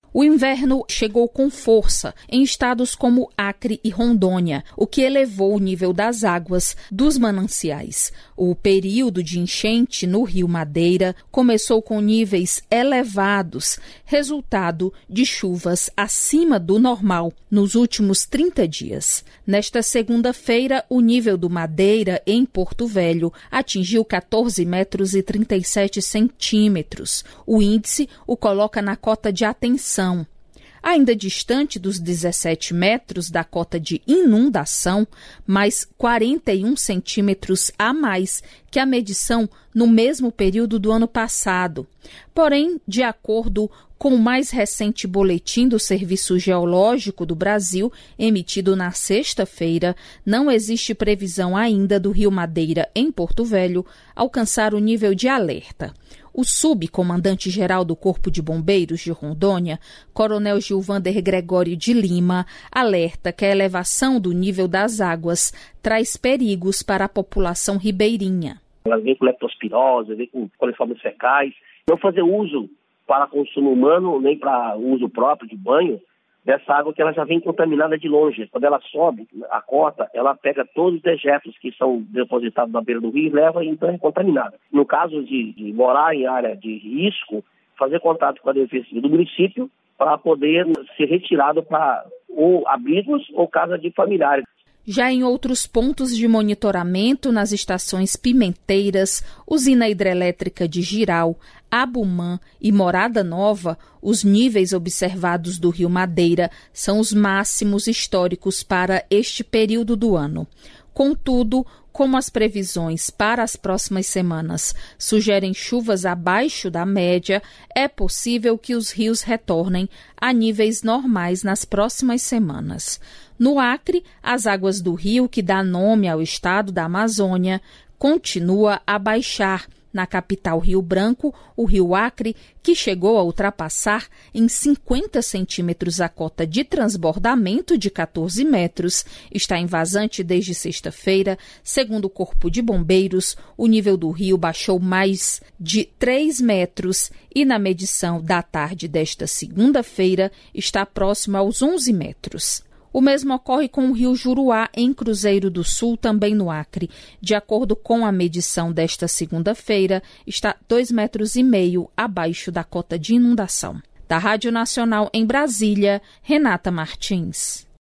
O inverno chegou com força em estados como Acre e Rondônia, o que elevou o nível das águas dos mananciais. O período de enchente no Rio Madeira começou com níveis elevados, resultado de chuvas acima do normal nos últimos 30 dias. Nesta segunda-feira, o nível do Madeira, em Porto Velho, atingiu 14 metros e 37 centímetros. O índice o coloca na cota de atenção. Ainda distante dos 17 metros da cota de inundação, mais 41 centímetros a mais que a medição no mesmo período do ano passado. Porém, de acordo com o mais recente boletim do Serviço Geológico do Brasil, emitido na sexta-feira, não existe previsão ainda do Rio Madeira, em Porto Velho, alcançar o nível de alerta. O subcomandante-geral do Corpo de Bombeiros de Rondônia, Coronel Gilvander Gregório de Lima, alerta que a elevação do nível das águas traz perigos para a população ribeirinha. Ela vem com leptospirose, vem com coliformes fecais. Não fazer uso para consumo humano, nem para uso próprio de banho, dessa água que ela já vem contaminada de longe. Quando ela sobe a cota, ela pega todos os dejetos que são depositados na beira do rio e leva, e então é contaminada. No caso de morar em área de risco, fazer contato com a defesa civil do município para poder ser retirado para ou abrigos ou casa de familiares. Já em outros pontos de monitoramento, nas estações Pimenteiras, Usina Hidrelétrica de Jirau, Abumã e Morada Nova, os níveis observados do Rio Madeira são os máximos históricos para este período do ano. Contudo, como as previsões para as próximas semanas sugerem chuvas abaixo da média, é possível que os rios retornem a níveis normais nas próximas semanas. No Acre, as águas do rio, que dá nome ao estado da Amazônia, continua a baixar. Na capital Rio Branco, o rio Acre, que chegou a ultrapassar em 50 centímetros a cota de transbordamento de 14 metros, está em vazante desde sexta-feira. Segundo o Corpo de Bombeiros, o nível do rio baixou mais de 3 metros e na medição da tarde desta segunda-feira está próximo aos 11 metros. O mesmo ocorre com o rio Juruá, em Cruzeiro do Sul, também no Acre. De acordo com a medição desta segunda-feira, está 2,5 metros abaixo da cota de inundação. Da Rádio Nacional em Brasília, Renata Martins.